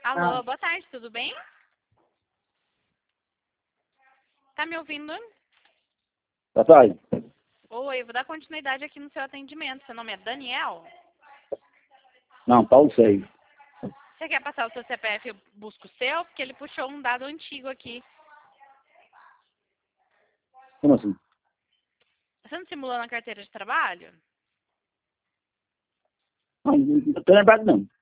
Alô, boa tarde, tudo bem? Tá me ouvindo? Boa tarde. Oi, eu vou dar continuidade aqui no seu atendimento. Seu nome é Daniel? Não, Paulo Seis. Você quer passar o seu CPF e eu busco o seu? Porque ele puxou um dado antigo aqui. Como assim? Você não simulou na carteira de trabalho? Não tô lembrado não.